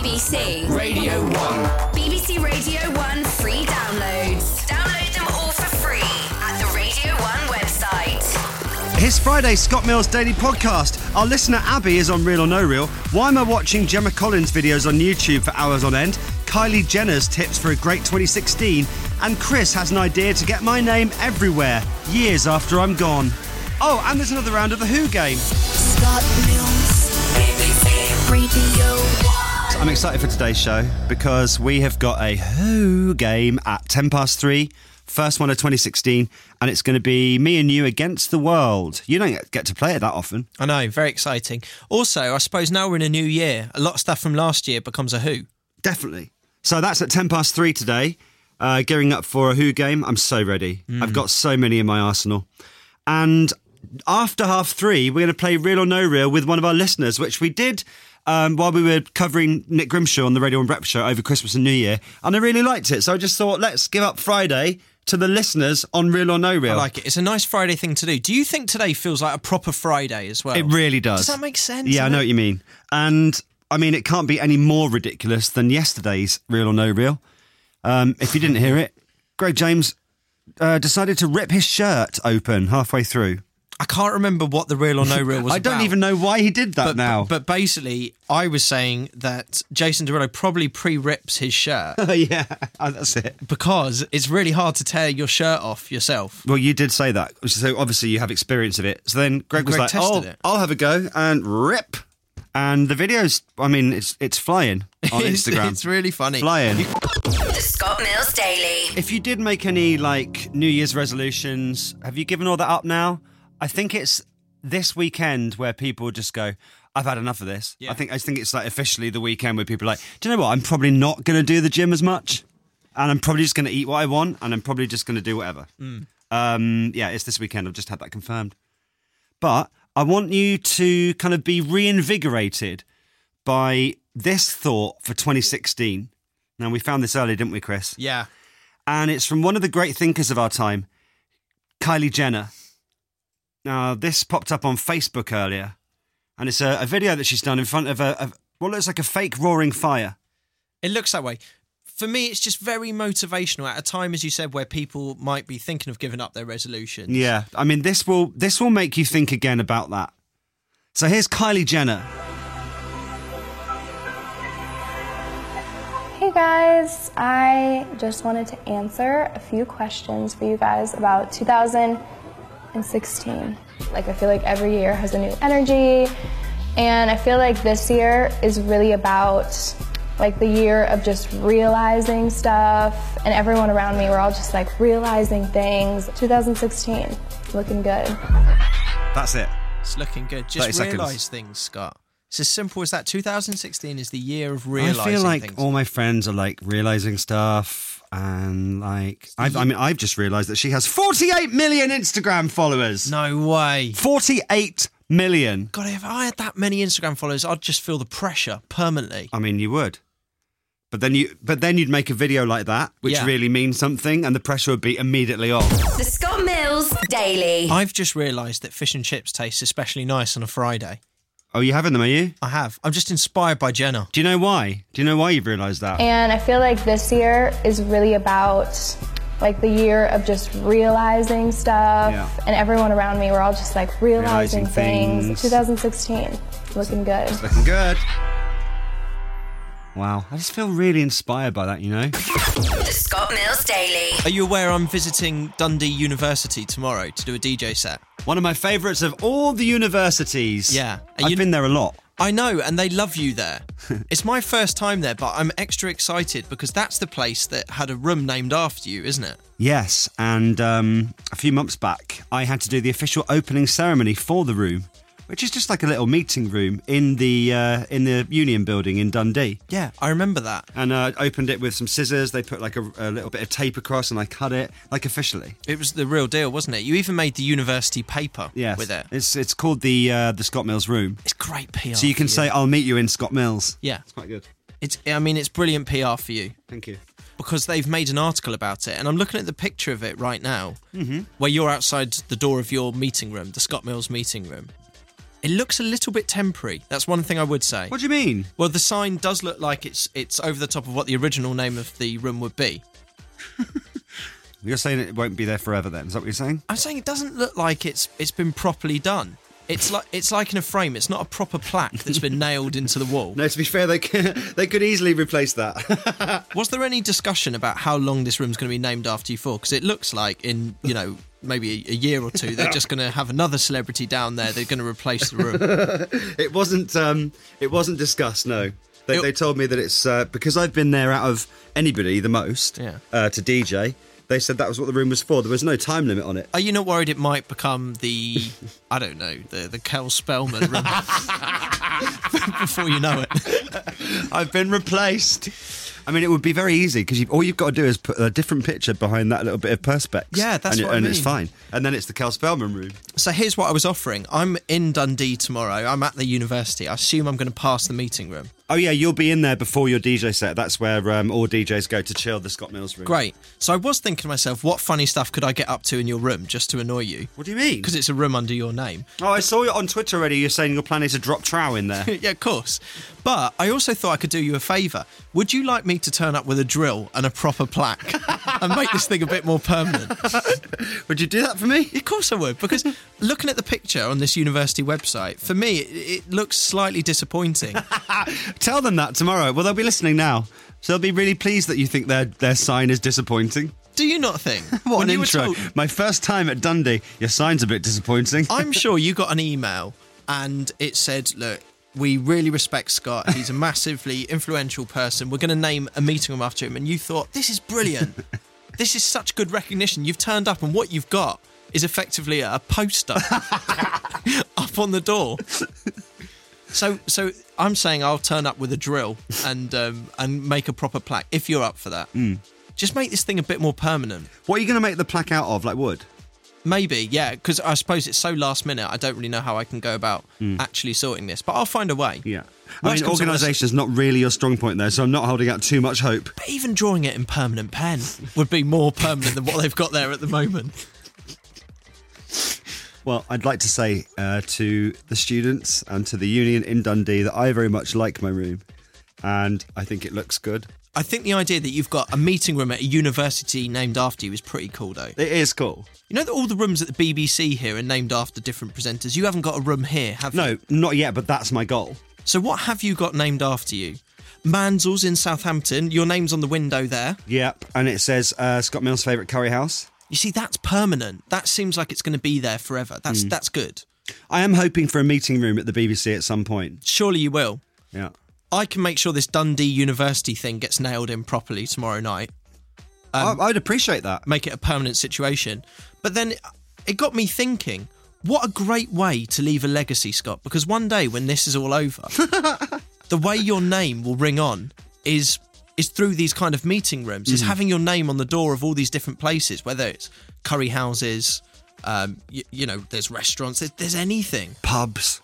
BBC Radio 1. BBC Radio 1 free downloads. Download them all for free at the Radio 1 website. It's Friday, Scott Mills Daily Podcast. Our listener Abby is on Real or No Real. Why am I watching Gemma Collins videos on YouTube for hours on end? Kylie Jenner's tips for a great 2016. And Chris has an idea to get my name everywhere, years after I'm gone. Oh, and there's another round of the Who game. Scott Mills, BBC Radio 1. I'm excited for today's show because we have got a Who game at 3:10, first one of 2016, and it's going to be me and you against the world. You don't get to play it that often. I know, very exciting. Also, I suppose now we're in a new year, a lot of stuff from last year becomes a Who. Definitely. So that's at 3:10 today, gearing up for a Who game. I'm so ready. I've got so many in my arsenal. And after 3:30, we're going to play Real or No Real with one of our listeners, which we did while we were covering Nick Grimshaw on the Radio 1 Breakfast Show over Christmas and New Year. And I really liked it. So I just thought, let's give up Friday to the listeners on Real or No Real. I like it. It's a nice Friday thing to do. Do you think today feels like a proper Friday as well? It really does. Does that make sense? Yeah, I know what you mean. And I mean, it can't be any more ridiculous than yesterday's Real or No Real. If you didn't hear it, Greg James decided to rip his shirt open halfway through. I can't remember what the Real or No Real was I about. don't even know why he did that now. But basically, I was saying that Jason Derulo probably pre-rips his shirt Yeah, that's it. because it's really hard to tear your shirt off yourself. Well, you did say that. So obviously you have experience of it. So then Greg was like, tested it. I'll have a go and rip. And the video's, I mean, it's flying on Instagram. It's really funny. Flying. The Scott Mills Daily. If you did make any, New Year's resolutions, have you given all that up now? I think it's this weekend where people just go, I've had enough of this. Yeah. I think it's officially the weekend where people are like, do you know what? I'm probably not going to do the gym as much. And I'm probably just going to eat what I want. And I'm probably just going to do whatever. Yeah, it's this weekend. I've just had that confirmed. But I want you to kind of be reinvigorated by this thought for 2016. Now, we found this earlier, didn't we, Chris? Yeah. And it's from one of the great thinkers of our time, Kylie Jenner. Now, this popped up on Facebook earlier, and it's a video that she's done in front of what looks like a fake roaring fire. It looks that way. For me, it's just very motivational at a time, as you said, where people might be thinking of giving up their resolutions. Yeah, I mean, this will make you think again about that. So here's Kylie Jenner. Hey guys, I just wanted to answer a few questions for you guys about 2016. I feel like every year has a new energy, and I feel like this year is really about the year of just realizing stuff, and everyone around me, we're all just realizing things. 2016, looking good. That's it. It's looking good. 30 Just seconds. realise things, Scott. It's as simple as that. 2016 is the year of realising I feel like things. all my friends are realizing stuff, and I've just realised that she has 48 million Instagram followers. No way. 48 million. God, if I had that many Instagram followers, I'd just feel the pressure permanently. I mean, you would. But then you'd make a video like that, which Yeah. really means something, and the pressure would be immediately off. The Scott Mills Daily. I've just realised that fish and chips taste especially nice on a Friday. Oh, you having them, are you? I have. I'm just inspired by Jenna. Do you know why? Do you know why you've realised that? And I feel like this year is really about the year of just realizing stuff, Yeah. and everyone around me, we're all just realizing things. things. 2016, looking good. Looking good. Wow, I just feel really inspired by that, you know? The Scott Mills Daily. Are you aware I'm visiting Dundee University tomorrow to do a DJ set? One of my favourites of all the universities. Yeah. I've been there a lot. I know, and they love you there. It's my first time there, but I'm extra excited because that's the place that had a room named after you, isn't it? Yes, and a few months back, I had to do the official opening ceremony for the room, which is just a little meeting room in the Union Building in Dundee. Yeah, I remember that. And I opened it with some scissors. They put a little bit of tape across, and I cut it officially. It was the real deal, wasn't it? You even made the university paper with it. It's called the Scott Mills Room. It's great PR. So you can say, "I'll meet you in Scott Mills." Yeah, it's quite good. It's brilliant PR for you. Thank you. Because they've made an article about it, and I'm looking at the picture of it right now, where you're outside the door of your meeting room, the Scott Mills meeting room. It looks a little bit temporary. That's one thing I would say. What do you mean? Well, the sign does look like it's over the top of what the original name of the room would be. You're saying it won't be there forever then? Is that what you're saying? I'm saying it doesn't look like it's been properly done. It's like in a frame. It's not a proper plaque that's been nailed into the wall. No, to be fair, they could easily replace that. Was there any discussion about how long this room's going to be named after you for? Because it looks like in, maybe a year or two, they're just going to have another celebrity down there. They're going to replace the room. It wasn't discussed, no. They told me that it's because I've been there out of anybody the most to DJ. They said that was what the room was for. There was no time limit on it. Are you not worried it might become the, I don't know, the Kel Spellman room before you know it? I've been replaced. I mean, it would be very easy because all you've got to do is put a different picture behind that little bit of perspex. Yeah, that's what I mean. And it's fine. And then it's the Kel Spellman room. So here's what I was offering. I'm in Dundee tomorrow. I'm at the university. I assume I'm going to pass the meeting room. Oh, yeah, you'll be in there before your DJ set. That's where all DJs go to chill, the Scott Mills room. Great. So I was thinking to myself, what funny stuff could I get up to in your room just to annoy you? What do you mean? Because it's a room under your name. Oh, I saw you on Twitter already. You're saying you're planning to drop trow in there. Yeah, of course. But I also thought I could do you a favour. Would you like me to turn up with a drill and a proper plaque and make this thing a bit more permanent? Would you do that for me? Of course I would, because looking at the picture on this university website, for me, it looks slightly disappointing. Tell them that tomorrow. Well, they'll be listening now, so they'll be really pleased that you think their sign is disappointing. Do you not think? What When an you were intro. told- My first time at Dundee, your sign's a bit disappointing. I'm sure you got an email and it said, look, we really respect Scott. He's a massively influential person. We're going to name a meeting room after him. And you thought, this is brilliant. This is such good recognition. You've turned up and what you've got is effectively a poster up on the door. So I'm saying I'll turn up with a drill and make a proper plaque, if you're up for that. Just make this thing a bit more permanent. What are you going to make the plaque out of, like wood? Maybe, yeah, because I suppose it's so last minute, I don't really know how I can go about actually sorting this, but I'll find a way. Yeah. Worst comes to Organisation is not really your strong point there, so I'm not holding out too much hope. But even drawing it in permanent pen would be more permanent than what they've got there at the moment. Well, I'd like to say to the students and to the union in Dundee that I very much like my room and I think it looks good. I think the idea that you've got a meeting room at a university named after you is pretty cool, though. It is cool. You know that all the rooms at the BBC here are named after different presenters? You haven't got a room here, have you? No, not yet, but that's my goal. So what have you got named after you? Mansell's in Southampton. Your name's on the window there. Yep, and it says Scott Mills' favourite curry house. You see, that's permanent. That seems like it's going to be there forever. That's good. I am hoping for a meeting room at the BBC at some point. Surely you will. Yeah. I can make sure this Dundee University thing gets nailed in properly tomorrow night. I'd appreciate that. Make it a permanent situation. But then it got me thinking, what a great way to leave a legacy, Scott, because one day when this is all over, the way your name will ring on is through these kind of meeting rooms, is having your name on the door of all these different places, whether it's curry houses, there's restaurants, there's anything. Pubs.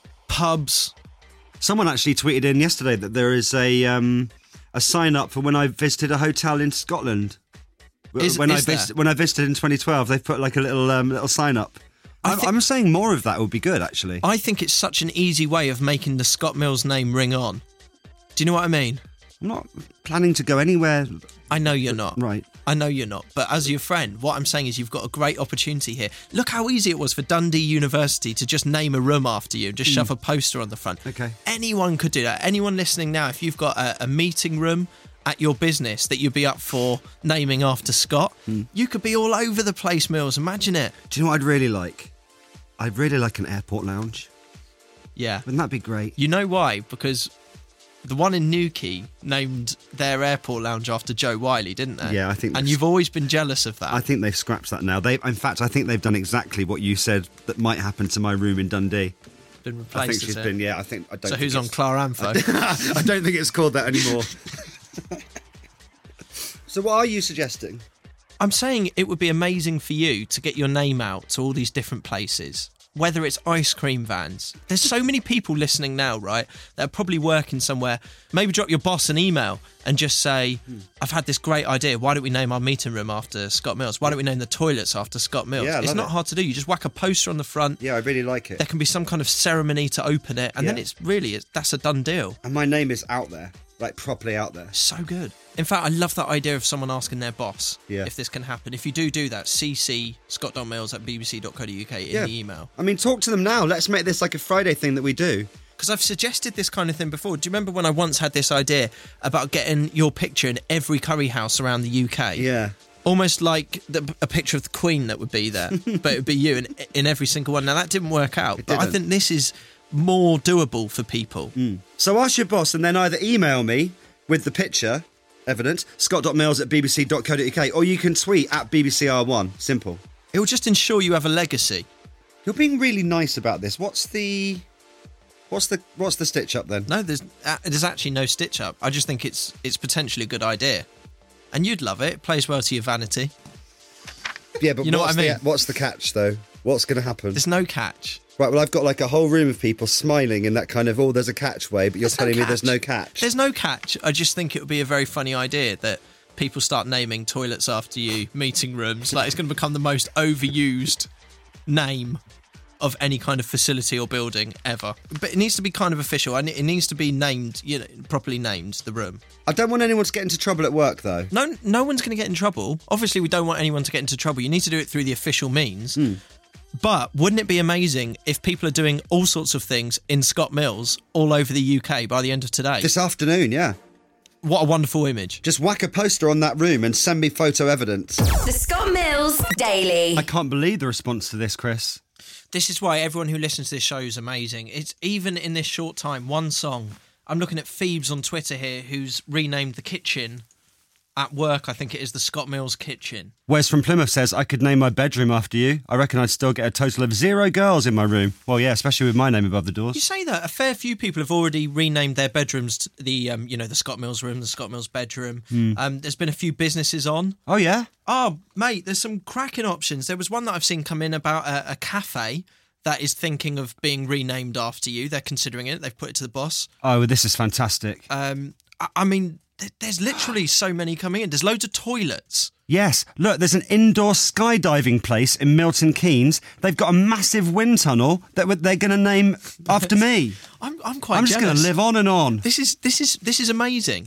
Someone actually tweeted in yesterday that there is a sign up for when I visited a hotel in Scotland. When I visited in 2012, they put like a little sign up. I'm saying more of that would be good, actually. I think it's such an easy way of making the Scott Mills name ring on. Do you know what I mean? I'm not planning to go anywhere. I know you're not. Right. I know you're not. But as your friend, what I'm saying is you've got a great opportunity here. Look how easy it was for Dundee University to just name a room after you and just shove a poster on the front. Okay. Anyone could do that. Anyone listening now, if you've got a meeting room at your business that you'd be up for naming after Scott, you could be all over the place, Mills. Imagine it. Do you know what I'd really like? I'd really like an airport lounge. Yeah. Wouldn't that be great? You know why? Because the one in Newquay named their airport lounge after Joe Wiley, didn't they? Yeah, I think. And you've always been jealous of that. I think they've scrapped that now. In fact, I think they've done exactly what you said that might happen to my room in Dundee. Been replaced. I think she's been. Yeah, I don't. So who's on Claranfo? I don't think it's called that anymore. So what are you suggesting? I'm saying it would be amazing for you to get your name out to all these different places whether it's ice cream vans. There's so many people listening now, right, that are probably working somewhere. Maybe drop your boss an email and just say, I've had this great idea. Why don't we name our meeting room after Scott Mills? Why don't we name the toilets after Scott Mills? Yeah, I it's love not it. hard to do. You just whack a poster on the front. Yeah, I really like it. There can be some kind of ceremony to open it, and then that's a done deal. And my name is out there, like properly out there. So good. In fact, I love that idea of someone asking their boss Yeah. if this can happen. If you do that, CC scott.mills@bbc.co.uk in the email. I mean, talk to them now. Let's make this like a Friday thing that we do. Because I've suggested this kind of thing before. Do you remember when I once had this idea about getting your picture in every curry house around the UK? Yeah. Almost like a picture of the Queen that would be there, but it would be you in every single one. Now, that didn't work out, but I didn't. think this is more doable for people. So ask your boss and then either email me with the picture evidence, scott.mills@bbc.co.uk, or you can tweet at BBCR1. Simple. It will just ensure you have a legacy. You're being really nice about this. What's the stitch up then? No, there's actually no stitch up. I just think it's potentially a good idea, and you'd love it. It plays well to your vanity. Yeah, but You know what I mean? What's the catch though? What's going to happen? There's no catch. Right, well, I've got like a whole room of people smiling in that kind of, there's a catch way, but you're telling me there's no catch. There's no catch. I just think it would be a very funny idea that people start naming toilets after you, meeting rooms. Like, it's going to become the most overused name of any kind of facility or building ever. But it needs to be kind of official, and it needs to be named, properly named, the room. I don't want anyone to get into trouble at work, though. No one's going to get in trouble. Obviously, we don't want anyone to get into trouble. You need to do it through the official means. But wouldn't it be amazing if people are doing all sorts of things in Scott Mills all over the UK by the end of today? This afternoon, yeah. What a wonderful image. Just whack a poster on that room and send me photo evidence. The Scott Mills Daily. I can't believe the response to this, Chris. This is why everyone who listens to this show is amazing. It's even in this short time, one song. I'm looking at Phoebes on Twitter here, who's renamed the kitchen at work. I think it is the Scott Mills kitchen. Wes from Plymouth says, I could name my bedroom after you. I reckon I'd still get a total of 0 girls in my room. Well, yeah, especially with my name above the doors. You say that. A fair few people have already renamed their bedrooms to the Scott Mills room, the Scott Mills bedroom. There's been a few businesses on. Oh, yeah? Oh, mate, there's some cracking options. There was one that I've seen come in about a cafe that is thinking of being renamed after you. They're considering it. They've put it to the boss. Oh, well, this is fantastic. I mean, there's literally so many coming in. There's loads of toilets. Yes, look, there's an indoor skydiving place in Milton Keynes. They've got a massive wind tunnel that they're going to name after me. I'm quite I'm just going to jealous. live on and on. This is amazing.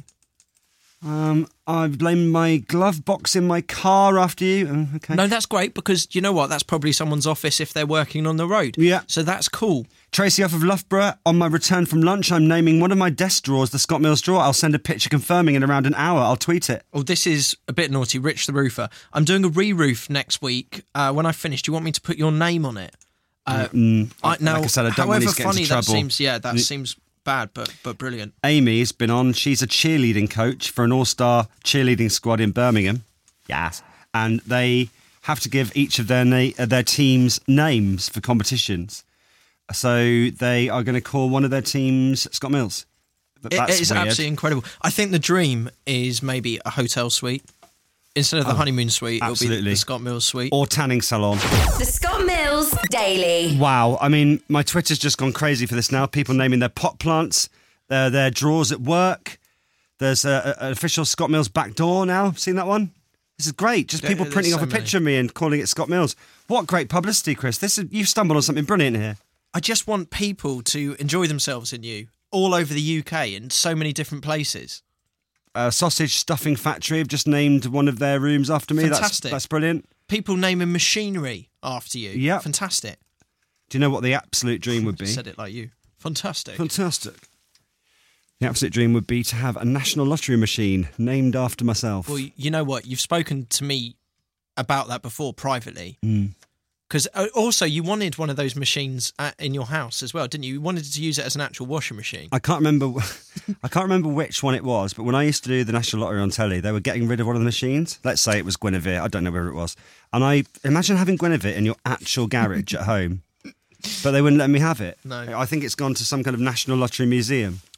I've blamed my glove box in my car after you. Okay. No, that's great, because you know what? That's probably someone's office if they're working on the road. Yeah. So that's cool. Tracy off of Loughborough, on my return from lunch, I'm naming one of my desk drawers the Scott Mills drawer. I'll send a picture confirming in around an hour. I'll tweet it. Oh, this is a bit naughty. Rich the Roofer. I'm doing a re-roof next week. When I finish, do you want me to put your name on it? Like I said, I don't want however these to get into funny that trouble. seems, that seems bad, but brilliant. Amy's been on. She's a cheerleading coach for an all-star cheerleading squad in Birmingham. Yes. And they have to give each of their teams names for competitions. So they are going to call one of their teams Scott Mills. But It is weird. absolutely incredible. I think the dream is maybe a hotel suite. Instead of the honeymoon suite, it'll be the Scott Mills suite. Or tanning salon. The Scott Mills Daily. Wow. I mean, my Twitter's just gone crazy for this now. People naming their pot plants, their drawers at work. There's an official Scott Mills back door now. Seen that one? This is great. Just people There's printing off so a picture of me and calling it Scott Mills. What great publicity, Chris. You've stumbled on something brilliant here. I just want people to enjoy themselves in you all over the UK in so many different places. Sausage Stuffing Factory have just named one of their rooms after me. Fantastic. That's brilliant. People naming machinery after you. Yeah. Fantastic. Do you know what the absolute dream would be? Said it like you. Fantastic. Fantastic. The absolute dream would be to have a national lottery machine named after myself. Well, you know what? You've spoken to me about that before privately. Because also you wanted one of those machines in your house as well, didn't you? You wanted to use it as an actual washing machine. I can't remember which one it was, but when I used to do the National Lottery on telly, they were getting rid of one of the machines. Let's say it was Guinevere. I don't know where it was. And I imagine having Guinevere in your actual garage at home, but they wouldn't let me have it. No. I think it's gone to some kind of National Lottery museum.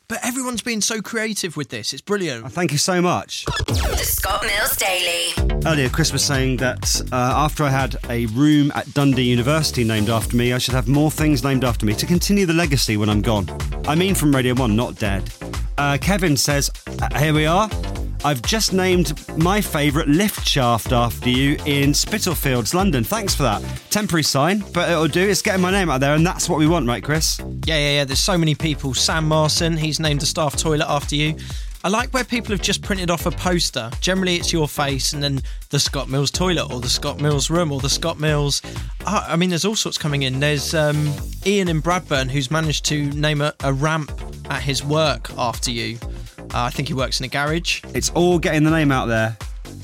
But everyone's been so creative with this. It's brilliant. Thank you so much. The Scott Mills Daily. Earlier, Chris was saying that after I had a room at Dundee University named after me, I should have more things named after me to continue the legacy when I'm gone. I mean from Radio 1, not dead. Kevin says, here we are. I've just named my favourite lift shaft after you in Spitalfields, London. Thanks for that. Temporary sign, but it'll do. It's getting my name out there, and that's what we want, right, Chris? Yeah. There's so many people. Sam Marson, he's named a staff toilet after you. I like where people have just printed off a poster. Generally, it's your face and then the Scott Mills toilet or the Scott Mills room or the Scott Mills... I mean, there's all sorts coming in. There's Ian in Bradburn who's managed to name a ramp at his work after you. I think he works in a garage. It's all getting the name out there.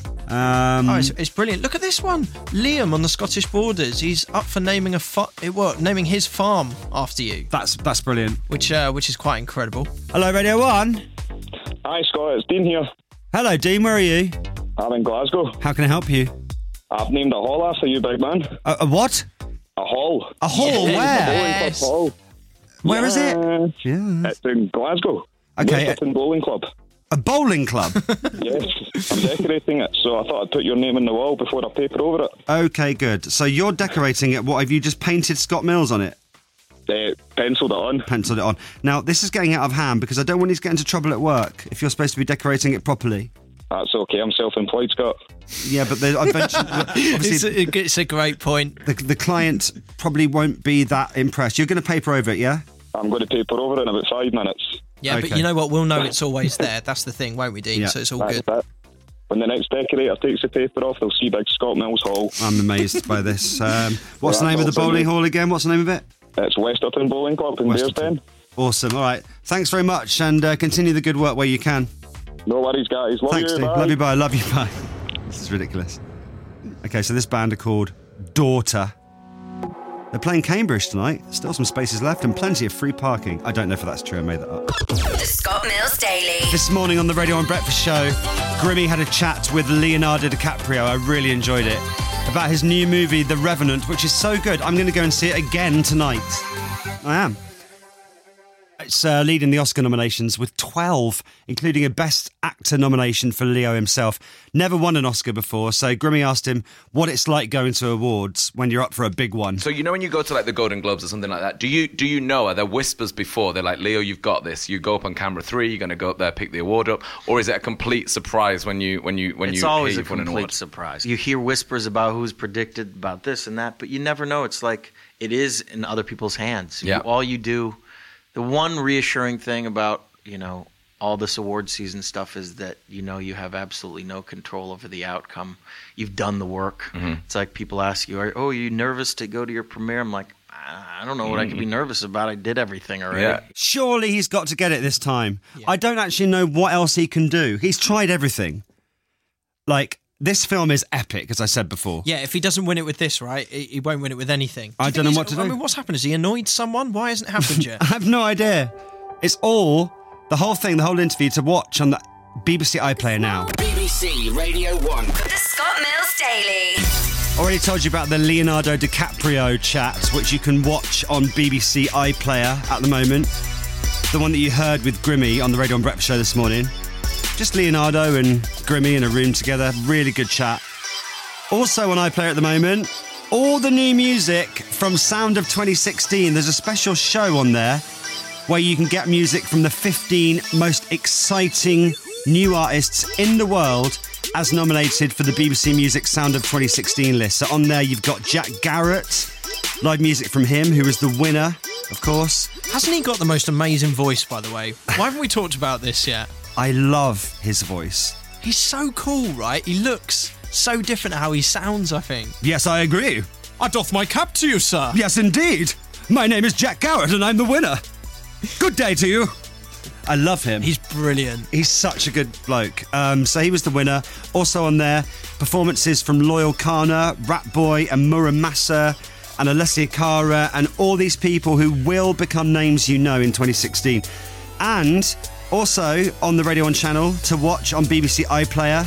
It's brilliant. Look at this one. Liam on the Scottish borders. He's up for naming naming his farm after you. That's brilliant. Which is quite incredible. Hello, Radio 1. Hi, Scott. It's Dean here. Hello, Dean. Where are you? I'm in Glasgow. How can I help you? I've named a hall after you, big man. A what? A hall. A hall? Where? Bowling Club Hall. Where is it? Yeah. It's in Glasgow. Okay. Westerton Bowling Club. A bowling club? Yes. I'm decorating it, so I thought I'd put your name on the wall before I paper over it. Okay, good. So you're decorating it. What, have you just painted Scott Mills on it? Penciled it on. Penciled it on. Now, this is getting out of hand because I don't want you to get into trouble at work if you're supposed to be decorating it properly. That's okay. I'm self-employed, Scott. Yeah, but obviously... It's a great point. The client probably won't be that impressed. You're going to paper over it, yeah? I'm going to paper over it in about 5 minutes. Yeah, Okay. but you know what? We'll know it's always there. That's the thing, won't we, Dean? Yeah. So it's all That's good. it. When the next decorator takes the paper off, they'll see big Scott Mills Hall. I'm amazed by this. What's the name of the bowling hall again? What's the name of it? It's Westerton Bowling Club in Westerton. Bearsden. Awesome. All right. Thanks very much, and continue the good work where you can. No worries, guys. Love Thanks, you. Steve. Bye. Love you, bye. Love you, bye. This is ridiculous. Okay, so this band are called Daughter. They're playing Cambridge tonight. Still some spaces left and plenty of free parking. I don't know if that's true. I made that up. The Scott Mills Daily. This morning on the Radio 1 Breakfast Show, Grimmy had a chat with Leonardo DiCaprio. I really enjoyed it. About his new movie, The Revenant, which is so good. I'm going to go and see it again tonight. I am. It's leading the Oscar nominations with 12, including a Best Actor nomination for Leo himself. Never won an Oscar before, so Grimmy asked him what it's like going to awards when you're up for a big one. So you know when you go to like the Golden Globes or something like that, do you know, are there whispers before? They're like, Leo, you've got this. You go up on camera 3, you're going to go up there, pick the award up, or is it a complete surprise when you It's always hear a you've won an award? complete surprise. You hear whispers about who's predicted about this and that, but you never know. It's like it is in other people's hands. Yeah. All you do, the one reassuring thing about, all this award season stuff is that, you have absolutely no control over the outcome. You've done the work. Mm-hmm. It's like people ask you, are you nervous to go to your premiere? I'm like, I don't know what I could be nervous about. I did everything already. Yeah. Surely he's got to get it this time. Yeah. I don't actually know what else he can do. He's tried everything. Like, this film is epic, as I said before. Yeah, if he doesn't win it with this, right, he won't win it with anything. I don't know what to do. I mean, what's happened? Has he annoyed someone? Why hasn't it happened yet? I have no idea. It's all, the whole thing, the whole interview to watch on the BBC iPlayer now. BBC Radio 1. The Scott Mills Daily. Already told you about the Leonardo DiCaprio chat, which you can watch on BBC iPlayer at the moment. The one that you heard with Grimmy on the Radio 1 Breakfast Show this morning. Just Leonardo and Grimmy in a room together. Really good chat. Also on iPlayer at the moment, all the new music from Sound of 2016. There's a special show on there where you can get music from the 15 most exciting new artists in the world as nominated for the BBC Music Sound of 2016 list. So on there you've got Jack Garrett, live music from him, who was the winner, of course. Hasn't he got the most amazing voice, by the way? Why haven't we talked about this yet? I love his voice. He's so cool, right? He looks so different how he sounds, I think. Yes, I agree. I doff my cap to you, sir. Yes, indeed. My name is Jack Garrett and I'm the winner. Good day to you. I love him. He's brilliant. He's such a good bloke. So he was the winner. Also on there, performances from Loyal Kana, Rat Boy and Muramasa and Alessia Cara and all these people who will become names you know in 2016. And also on the Radio 1 channel to watch on BBC iPlayer,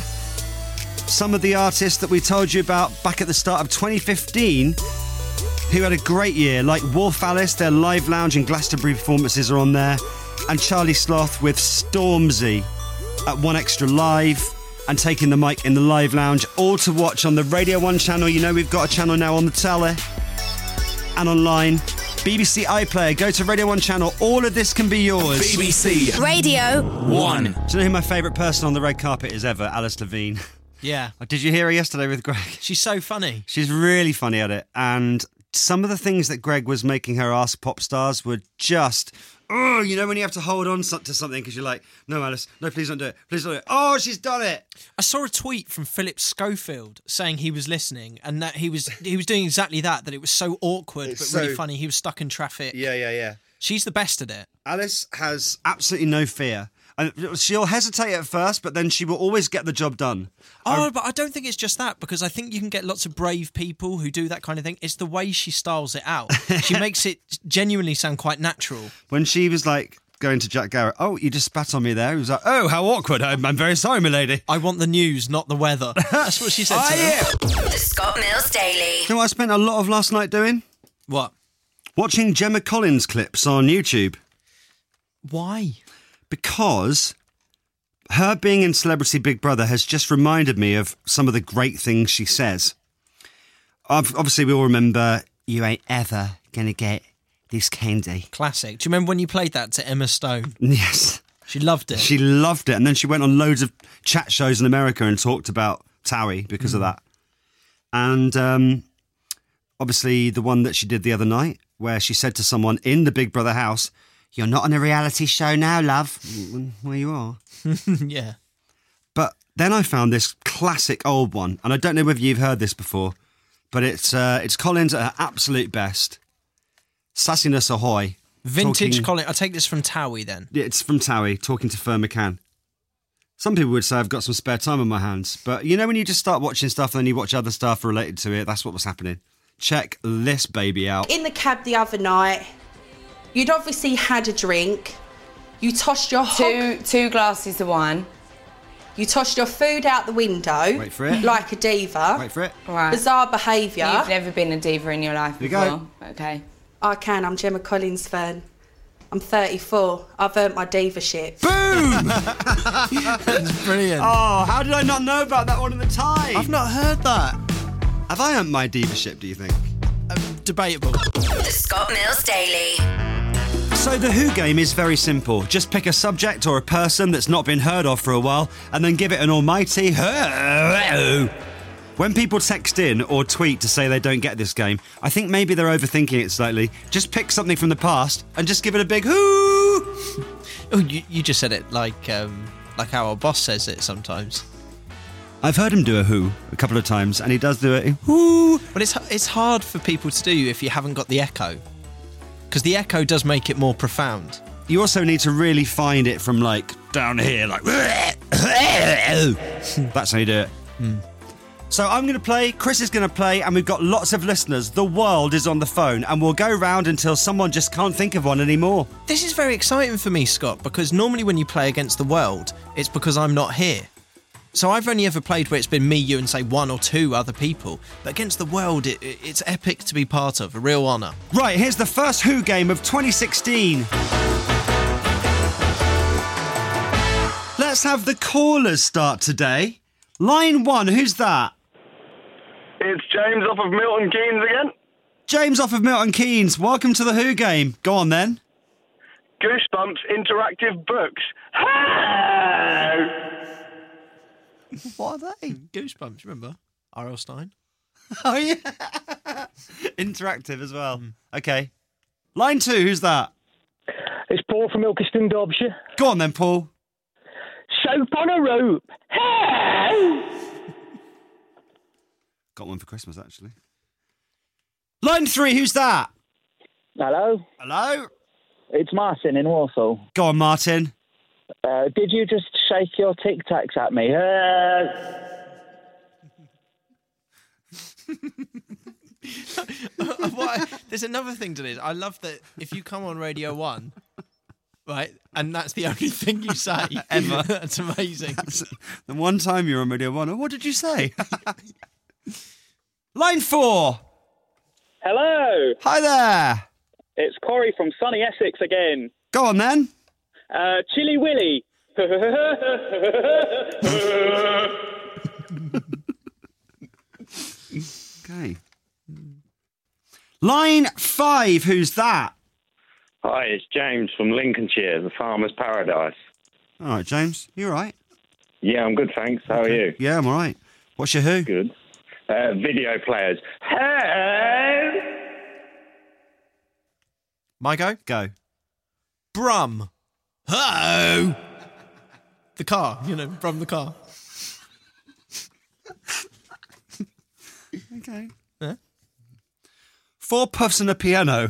some of the artists that we told you about back at the start of 2015 who had a great year, like Wolf Alice. Their live lounge and Glastonbury performances are on there. and Charlie Sloth with Stormzy at One Extra Live and taking the mic in the live lounge, all to watch on the Radio 1 channel. You know we've got a channel now on the telly and online. BBC iPlayer, go to Radio 1 channel. All of this can be yours. BBC Radio 1. Do you know who my favourite person on the red carpet is ever? Alice Levine. Yeah. Did you hear her yesterday with Greg? She's so funny. She's really funny at it. And some of the things that Greg was making her ask pop stars were just... Oh, you know when you have to hold on to something because you're like, no, Alice, no, please don't do it. Please don't do it. Oh, she's done it. I saw a tweet from Philip Schofield saying he was listening and that he was doing exactly that it was so awkward but really funny. He was stuck in traffic. Yeah. She's the best at it. Alice has absolutely no fear. And she'll hesitate at first, but then she will always get the job done. But I don't think it's just that, because I think you can get lots of brave people who do that kind of thing. It's the way she styles it out. She makes it genuinely sound quite natural. When she was like going to Jack Garrett, oh, you just spat on me there. He was like, oh, how awkward. I'm very sorry, milady. I want the news, not the weather. That's what she said to him. The Scott Mills Daily. You know what I spent a lot of last night doing? What? Watching Gemma Collins clips on YouTube. Why? Because her being in Celebrity Big Brother has just reminded me of some of the great things she says. Obviously, we all remember, you ain't ever going to get this candy. Classic. Do you remember when you played that to Emma Stone? Yes. She loved it. She loved it. And then she went on loads of chat shows in America and talked about Towie because of that. And obviously, the one that she did the other night, where she said to someone in the Big Brother house, you're not on a reality show now, love. Well, you are. Yeah. But then I found this classic old one, and I don't know whether you've heard this before, but it's Collins at her absolute best. Sassiness Ahoy. Vintage Collins. I take this from Towie then. Yeah, it's from Towie, talking to Fern McCann. Some people would say I've got some spare time on my hands, but you know when you just start watching stuff and then you watch other stuff related to it, that's what was happening. Check this baby out. In the cab the other night, you'd obviously had a drink. You tossed your two glasses of wine. You tossed your food out the window. Wait for it. Like a diva. Wait for it. Right. Bizarre behaviour. You've never been a diva in your life Here before. you go. Okay. I can. I'm Gemma Collins fan. I'm 34. I've earned my diva-ship. Boom! That's brilliant. Oh, how did I not know about that one at the time? I've not heard that. Have I earned my diva-ship, do you think? Debatable. The Scott Mills Daily. So the Who game is very simple. Just pick a subject or a person that's not been heard of for a while and then give it an almighty Who. When people text in or tweet to say they don't get this game, I think maybe they're overthinking it slightly. Just pick something from the past and just give it a big Who. Oh, you just said it like how our boss says it sometimes. I've heard him do a Who a couple of times, and he does do it. Who. But it's hard for people to do if you haven't got the echo, because the echo does make it more profound. You also need to really find it from like down here, like that's how you do it. So I'm going to play, Chris is going to play, and we've got lots of listeners. The world is on the phone, and we'll go round until someone just can't think of one anymore. This is very exciting for me, Scott, because normally when you play against the world, it's because I'm not here. So I've only ever played where it's been me, you, and say one or two other people. But against the world, it's epic to be part of, a real honour. Right, here's the first Who game of 2016. Let's have the callers start today. Line 1, who's that? It's James off of Milton Keynes again. James off of Milton Keynes. Welcome to the Who game. Go on then. Goosebumps interactive books. What are they? Goosebumps, remember? R.L. Stein. Oh, yeah. Interactive as well. Okay. Line 2, who's that? It's Paul from Ilkeston, Derbyshire. Go on then, Paul. Soap on a rope. Got one for Christmas, actually. Line 3, who's that? Hello. Hello. It's Martin in Warsaw. Go on, Martin. Did you just shake your Tic Tacs at me? There's another thing to this. I love that if you come on Radio 1, right, and that's the only thing you say ever. That's amazing. The one time you're on Radio 1, oh, what did you say? Line 4. Hello. Hi there. It's Corey from sunny Essex again. Go on then. Chili Willy. Okay. Line 5, who's that? Hi, it's James from Lincolnshire, the Farmer's Paradise. All right, James, you all right? Yeah, I'm good, thanks. How are you? Yeah, I'm all right. What's your who? Good. Video players. Hey! My go? Go. Brum. Ho! The car, Brum the car. Okay. Yeah. 4 puffs and a piano.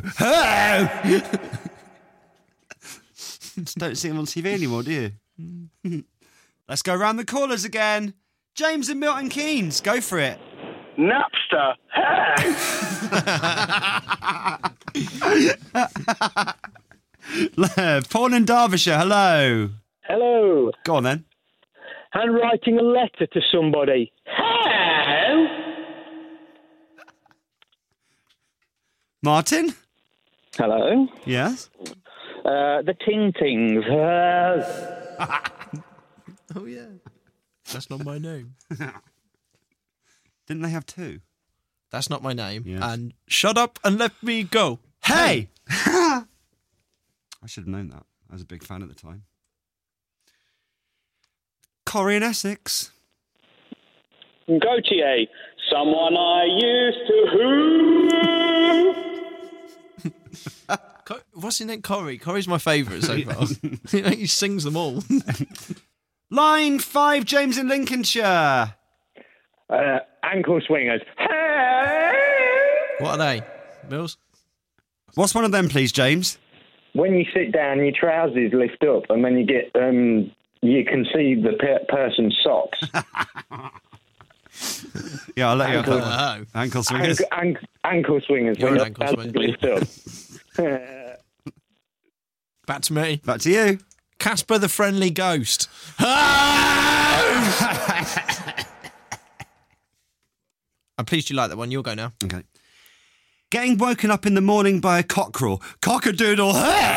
Just don't see him on TV anymore, do you? Let's go round the callers again. James and Milton Keynes, go for it. Napster. Paul in Derbyshire, hello. Hello. Go on then. Handwriting a letter to somebody. Hello. Martin? Hello. Yes? The Ting Tings. Oh, yeah. That's not my name. Didn't they have 2? That's not my name. Yes. And shut up and let me go. Hey! I should have known that. I was a big fan at the time. Corrie in Essex. Gautier. Someone I used to who. What's his name? Corrie. Corrie's my favourite so far. He sings them all. Line 5, James in Lincolnshire. Ankle swingers. What are they? Mills? What's one of them, please, James? When you sit down, your trousers lift up, and then you get you can see the person's socks. Yeah, I'll let you Ankle- have that one. Ankle swingers. Ankle swingers. You're when an your ankle trousers swinger. lift up. Back to me. Back to you. Casper the Friendly Ghost. I'm pleased you like that one. You'll go now. Okay. Getting woken up in the morning by a cockerel. Cock-a-doodle.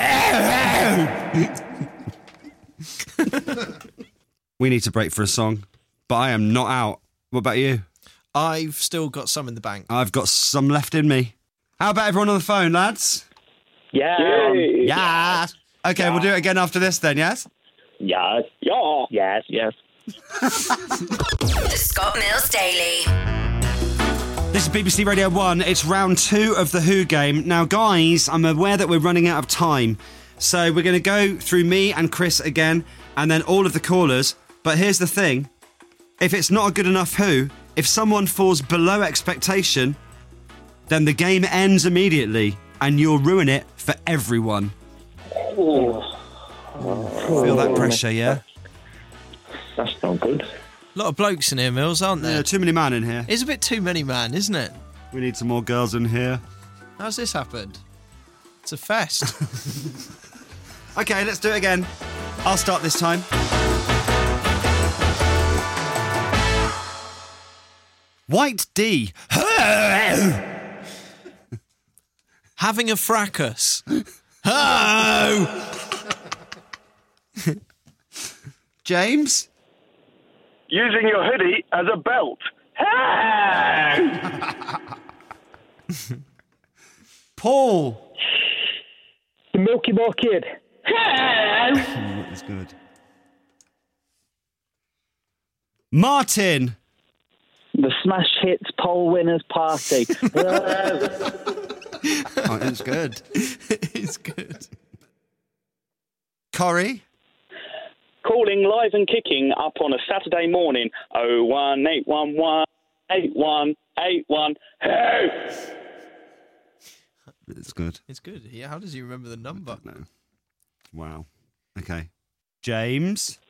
We need to break for a song, but I am not out. What about you? I've still got some in the bank. I've got some left in me. How about everyone on the phone, lads? Yeah. Yes. Okay, we'll do it again after this then, yes? Yes. Yeah. Yes. Yes. The Scott Mills Daily. This is BBC Radio 1. It's round 2 of the Who game. Now, guys, I'm aware that we're running out of time. So we're going to go through me and Chris again, and then all of the callers. But here's the thing. If it's not a good enough Who, if someone falls below expectation, then the game ends immediately, and you'll ruin it for everyone. Feel that pressure, yeah? That's not good. A lot of blokes in here, Mills, aren't there? Yeah, too many men in here. It's a bit too many, man, isn't it? We need some more girls in here. How's this happened? It's a fest. Okay, let's do it again. I'll start this time. White D. Having a fracas. Ho! James? Using your hoodie as a belt. Paul? The Milky Bar Kid. That's good. Martin? The Smash Hits Poll Winners Party. Oh, it's good. It's good. Corrie? Calling live and kicking up on a Saturday morning. 01811 8181. Hey! It's good. It's good. Yeah, how does he remember the number? No. Wow. Okay. James?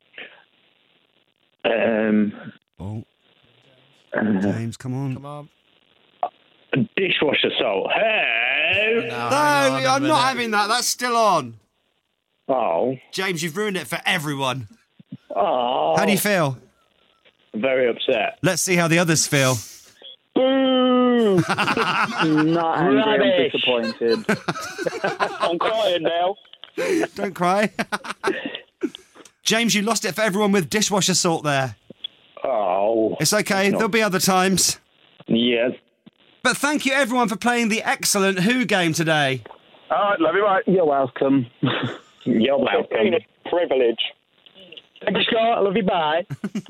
Oh. James, come on. Come on. Dishwasher salt. Hey! No, I'm not having that. That's still on. Oh. James, you've ruined it for everyone. Oh. How do you feel? Very upset. Let's see how the others feel. Boo! Not angry, I'm disappointed. I'm crying now. Don't cry. James, you lost it for everyone with dishwasher salt there. Oh. It's okay. There'll be other times. Yes. But thank you, everyone, for playing the excellent Who game today. All right, love you, mate. You're welcome. You're welcome. It's been a privilege. Thank you, Scott. I love you. Bye.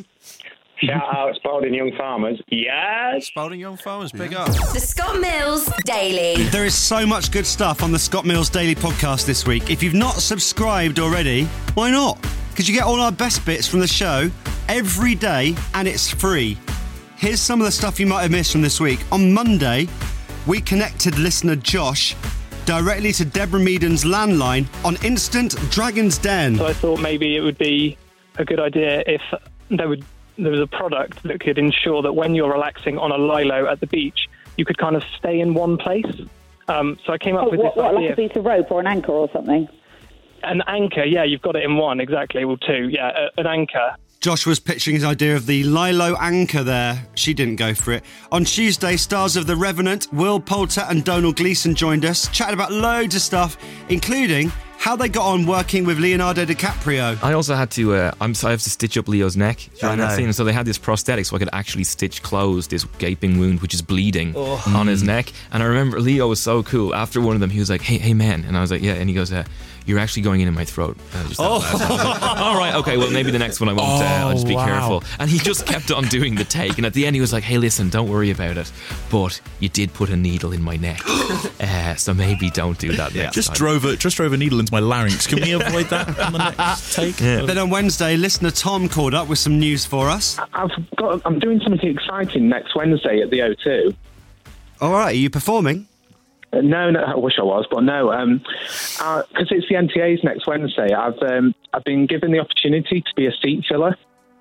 Shout out Spalding Young Farmers. Yes. Spalding Young Farmers, big up. The Scott Mills Daily. There is so much good stuff on the Scott Mills Daily podcast this week. If you've not subscribed already, why not? Because you get all our best bits from the show every day, and it's free. Here's some of the stuff you might have missed from this week. On Monday, we connected listener Josh directly to Deborah Meaden's landline on Instant Dragon's Den. So I thought maybe it would be a good idea if there was a product that could ensure that when you're relaxing on a lilo at the beach, you could kind of stay in one place. So I came up with this idea. Like a piece of rope or an anchor or something? An anchor, yeah, you've got it in one, exactly. Well, two, yeah, an anchor. Josh was pitching his idea of the Lilo anchor there. She didn't go for it. On Tuesday, stars of The Revenant, Will Poulter and Donald Gleeson joined us, chatting about loads of stuff, including how they got on working with Leonardo DiCaprio. I also had to, I have to stitch up Leo's neck during that scene. So they had this prosthetic so I could actually stitch close this gaping wound, which is bleeding on his neck. And I remember Leo was so cool. After one of them, he was like, hey man. And I was like, yeah. And he goes, you're actually going in my throat. All right, okay, well, maybe the next one I won't. I'll just be careful. And he just kept on doing the take. And at the end, he was like, hey, listen, don't worry about it. But you did put a needle in my neck. So maybe don't do that next just time. drove a needle into my larynx. Can we avoid that on the next take? Yeah. Then on Wednesday, listener Tom called up with some news for us. I'm doing something exciting next Wednesday at the O2. All right, are you performing? No, I wish I was, but no. Because it's the NTAs next Wednesday, I've been given the opportunity to be a seat filler.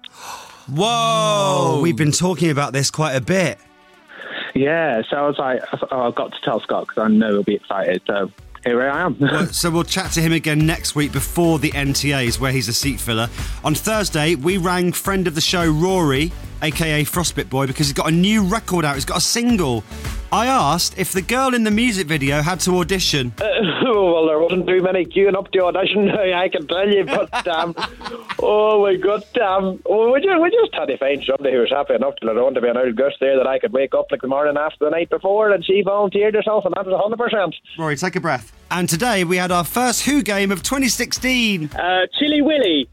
Whoa! We've been talking about this quite a bit. Yeah, so I was like, I've got to tell Scott because I know he'll be excited. So here I am. So we'll chat to him again next week before the NTAs, where he's a seat filler. On Thursday, we rang friend of the show Rory, a.k.a. Frostbit Boy, because he's got a new record out. He's got a single. I asked if the girl in the music video had to audition. Well, there wasn't too many queuing up to audition, I can tell you, but oh my God, we just had to find somebody who was happy enough to let on to be an old gust there that I could wake up like the morning after the night before, and she volunteered herself, and that was 100%. Rory, take a breath. And today we had our first Who game of 2016. Chilly Willy.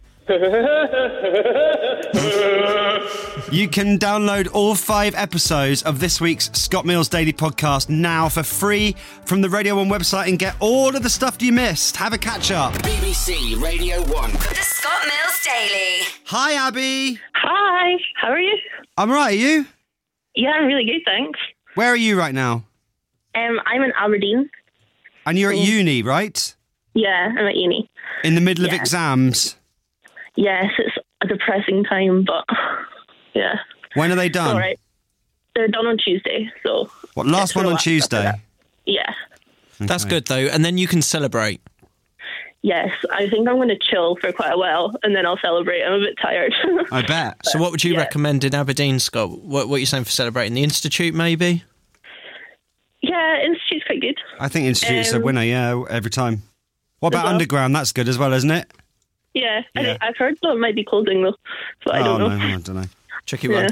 You can download all 5 episodes of this week's Scott Mills Daily podcast now for free from the Radio 1 website and get all of the stuff you missed. Have a catch up. BBC Radio 1. The Scott Mills Daily. Hi, Abby. Hi, how are you? I'm right, are you? Yeah, I'm really good, thanks. Where are you right now? I'm in Aberdeen. And you're at uni, right? Yeah, I'm at uni. In the middle of exams? Yes, it's a depressing time, but yeah. When are they done? All right. They're done on Tuesday, so... What, last one on Tuesday? Yeah. Okay. That's good, though, and then you can celebrate. Yes, I think I'm going to chill for quite a while, and then I'll celebrate. I'm a bit tired. I bet. So what would you recommend in Aberdeen, Scott? What are you saying for celebrating? The Institute, maybe? Yeah, Institute's quite good. I think Institute's a winner, yeah, every time. What about Underground? That's good as well, isn't it? Yeah, I've heard that it might be closing, though, so I don't know. No, I don't know. Tricky one.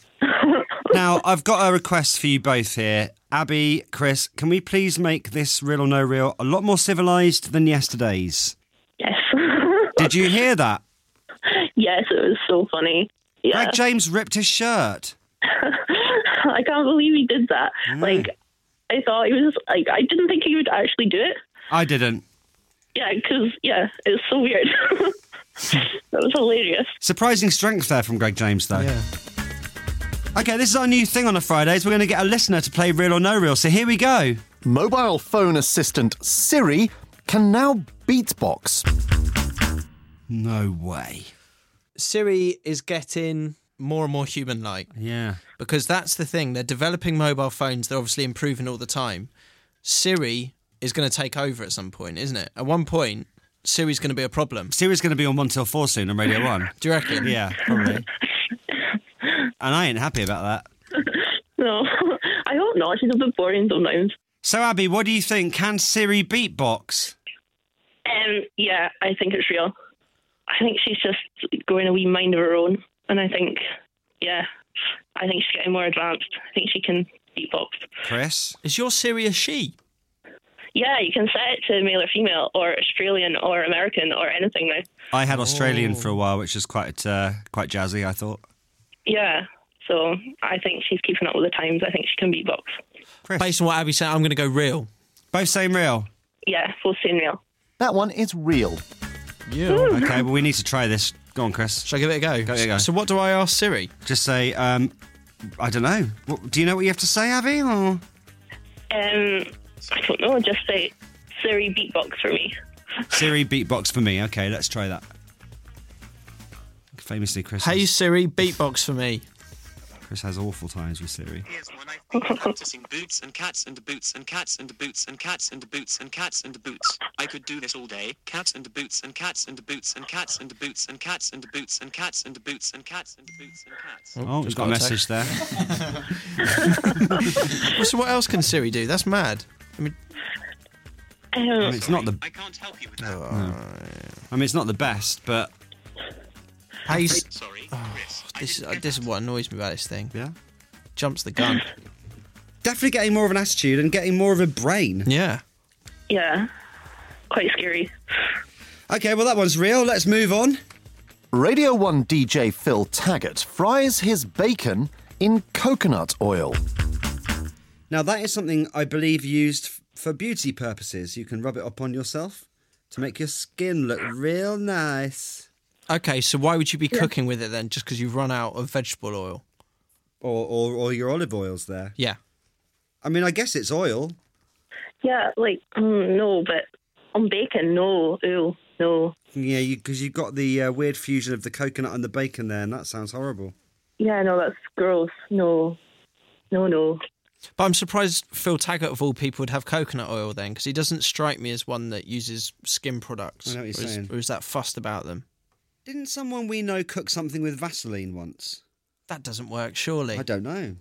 Now, I've got a request for you both here. Abby, Chris, can we please make this Real or No Real a lot more civilised than yesterday's? Yes. Did you hear that? Yes, it was so funny. Yeah. Greg James ripped his shirt. I can't believe he did that. Like, I thought he was, like, I didn't think he would actually do it. I didn't. Yeah, because, it's so weird. That was hilarious. Surprising strength there from Greg James, though. Yeah. Okay, this is our new thing on a Fridays. We're going to get a listener to play Real or No Real, so here we go. Mobile phone assistant Siri can now beatbox. No way. Siri is getting more and more human-like. Yeah. Because that's the thing. They're developing mobile phones. They're obviously improving all the time. Siri is going to take over at some point, isn't it? At one point, Siri's going to be a problem. Siri's going to be on 1 till 4 soon on Radio 1. Do you reckon? Yeah, probably. And I ain't happy about that. No, I hope not. She's a bit boring sometimes. So, Abby, what do you think? Can Siri beatbox? Yeah, I think it's real. I think she's just going a wee mind of her own, and I think she's getting more advanced. I think she can beatbox. Chris? Is your Siri a she? Yeah, you can set it to male or female, or Australian, or American, or anything now. I had Australian for a while, which is quite jazzy, I thought. Yeah, so I think she's keeping up with the times. I think she can beatbox. Chris? Based on what Abby said, I'm going to go real. Both saying real? Yeah, both saying real. That one is real. Yeah. Okay, well, we need to try this. Go on, Chris. Shall I give it a go? Go, go. So what do I ask Siri? Just say, I don't know. Do you know what you have to say, Abby? Or? I don't know. Just say Siri beatbox for me. Siri beatbox for me. Okay, let's try that. Famously, Chris. Hey Siri, beatbox for me. Chris has awful times with Siri. Here's one I think practicing boots and cats and boots and cats and boots and cats and boots and cats and boots. I could do this all day. Cats and boots and cats and boots and cats and boots and cats and boots and cats and boots and cats and boots and cats. Oh, we've got a message there. So what else can Siri do? That's mad. I mean, it's not the. I can't help you with that. No. I mean, it's not the best, but. Hey, sorry, Chris. This is what annoys me about this thing. Yeah. Jumps the gun. Definitely getting more of an attitude and getting more of a brain. Yeah. Yeah. Quite scary. Okay, well, that one's real. Let's move on. Radio 1 DJ Phil Taggart fries his bacon in coconut oil. Now, that is something I believe used for beauty purposes. You can rub it up on yourself to make your skin look real nice. Okay, so why would you be cooking with it then? Just because you've run out of vegetable oil? Or your olive oil's there? Yeah. I mean, I guess it's oil. Yeah, no, but on bacon, no. Ew, no. Yeah, because you've got the weird fusion of the coconut and the bacon there, and that sounds horrible. Yeah, no, that's gross. No. No. But I'm surprised Phil Taggart, of all people, would have coconut oil then, because he doesn't strike me as one that uses skin products. I know what you're saying. Or is that fussed about them? Didn't someone we know cook something with Vaseline once? That doesn't work, surely. I don't know.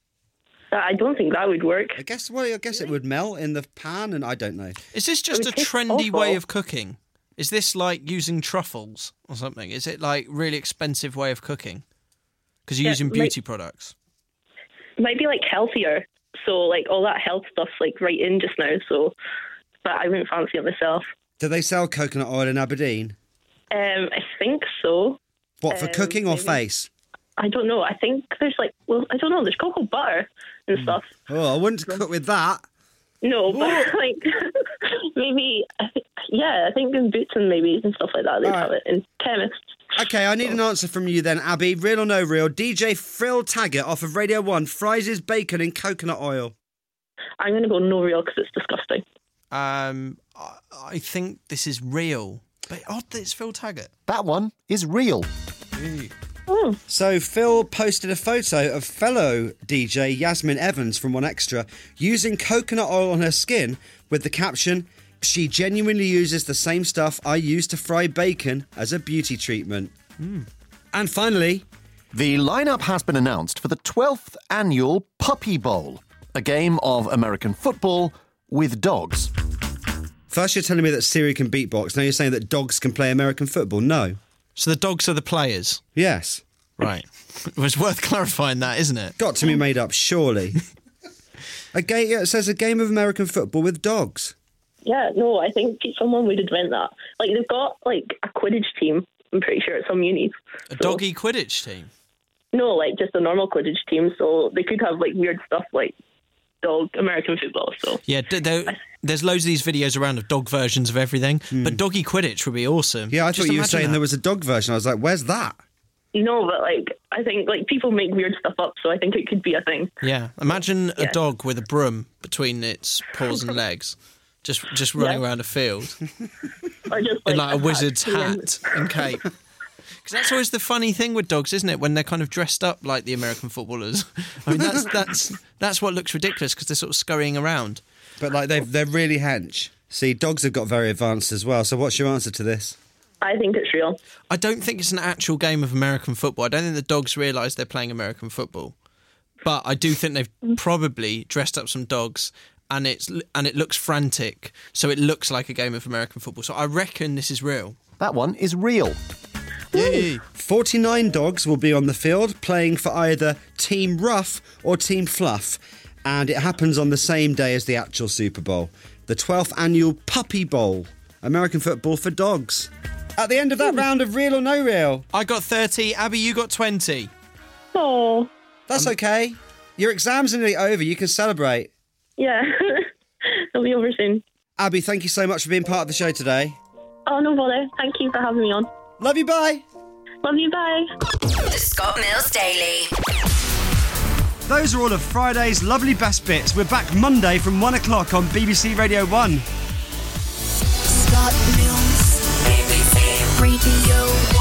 I don't think that would work. I guess it would melt in the pan, and I don't know. Is this just a trendy way of cooking? Is this like using truffles or something? Is it like really expensive way of cooking? Because you're using beauty products. It might be like healthier. So like all that health stuff's like right in just now. So, but I wouldn't fancy it myself. Do they sell coconut oil in Aberdeen? I think so. What, for cooking or face? I don't know. I think there's I don't know. There's cocoa butter and stuff. Oh, I wouldn't cook with that. No, but maybe, I think in Boots and maybe and stuff like that, they have it in chemists. Okay, I need an answer from you then, Abby. Real or no real? DJ Phil Taggart off of Radio 1 fries his bacon in coconut oil. I'm going to go no real because it's disgusting. I think this is real. But odd that it's Phil Taggart. That one is real. So Phil posted a photo of fellow DJ Yasmin Evans from 1Xtra using coconut oil on her skin with the caption, "She genuinely uses the same stuff I use to fry bacon as a beauty treatment." And finally, the lineup has been announced for the 12th annual Puppy Bowl, a game of American football with dogs. First you're telling me that Siri can beatbox, now you're saying that dogs can play American football. No. So the dogs are the players? Yes. Right. It was worth clarifying that, isn't it? Got to be made up, surely. It says a game of American football with dogs. Yeah, no, I think someone would invent that. Like, they've got, like, a Quidditch team, I'm pretty sure, at some unis. A doggy Quidditch team? No, like, just a normal Quidditch team, so they could have, like, weird stuff like dog American football, so... Yeah, there's loads of these videos around of dog versions of everything, but doggy Quidditch would be awesome. Yeah, I thought you were saying there was a dog version. I was like, where's that? No, but, like, I think, like, people make weird stuff up, so I think it could be a thing. Yeah, imagine a dog with a broom between its paws and legs. Just running around a field. Or just, in like a wizard's hat and cape. Because that's always the funny thing with dogs, isn't it? When they're kind of dressed up like the American footballers. I mean, that's what looks ridiculous because they're sort of scurrying around. But like they're really hench. See, dogs have got very advanced as well. So what's your answer to this? I think it's real. I don't think it's an actual game of American football. I don't think the dogs realise they're playing American football. But I do think they've probably dressed up some dogs and it looks frantic, so it looks like a game of American football. So I reckon this is real. That one is real. Yay. 49 dogs will be on the field playing for either Team Rough or Team Fluff, and it happens on the same day as the actual Super Bowl, the 12th annual Puppy Bowl, American football for dogs. At the end of that round of Real or No Real, I got 30, Abby, you got 20. Oh. That's okay. Your exams are nearly over, you can celebrate. Yeah. It'll be over soon. Abby, thank you so much for being part of the show today. Oh, no bother. Thank you for having me on. Love you, bye. Love you, bye. The Scott Mills Daily. Those are all of Friday's lovely best bits. We're back Monday from 1 o'clock on BBC Radio 1. Scott Mills, BBC Radio